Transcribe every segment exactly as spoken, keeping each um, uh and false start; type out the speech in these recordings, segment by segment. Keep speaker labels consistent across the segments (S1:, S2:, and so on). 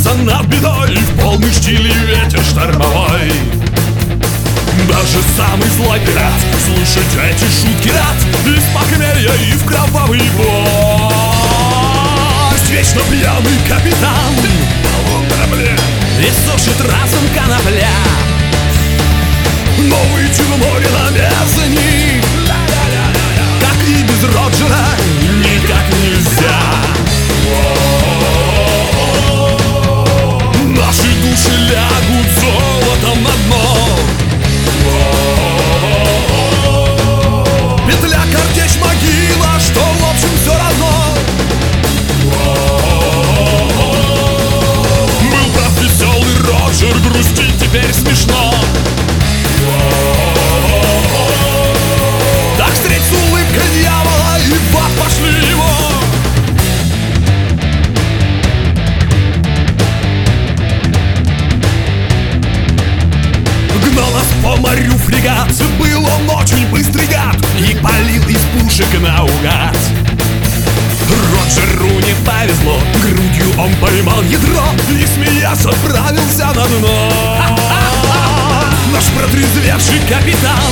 S1: смеется над бедой, в полный штиль и ветер штормовой. Даже самый злой пират слушать эти шутки рад, из похмелья и в кровавый бой. Вечно пьяный капитан и сушит разум конопля. Но выйти в море на бездни, как и без Роджера, никак нельзя. Наши души лягут золотом на дно. Петля, картечь, могила, что в общем все равно. Был прав веселый Роджер, грустить теперь смешно. Так встреть с улыбкой дьявола и в ад пошли его. Гнал нас по морю фрегат, был он очень быстрый гад и палил из пушек наугад. Роджеру не повезло, грудью он поймал ядро и, смеясь, отправился на дно. Наш протрезвевший капитан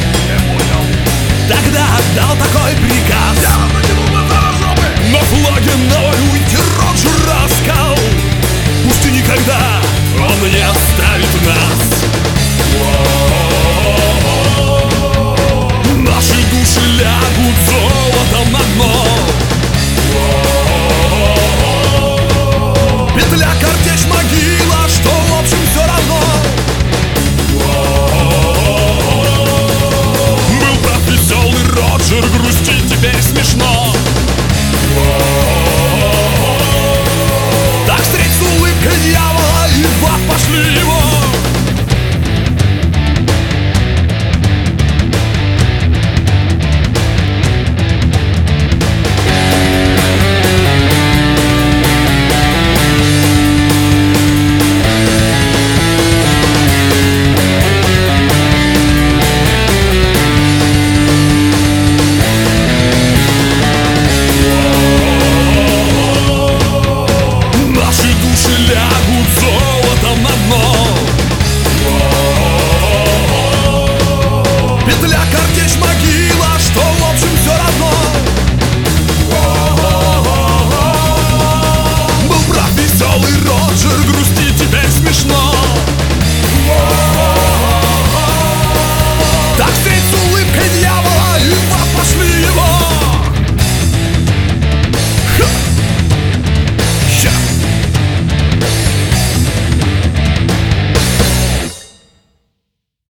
S1: тогда отдал такой приказ. Я вам натянул глаза на жопы. На флаге на войну идти Роджер раскал. Пусть и никогда он не оставит нас. Наши души лягут золотом на дно. Петля, картечь, могила, что в общем все равно. Был прав веселый Роджер, грустить теперь смешно. Так встреть с улыбкой дьявола и в ад пошли его. Лягут золотом на дно. Петля, картечь, могила, что в общем все равно. Был прав веселый Роджер, грустный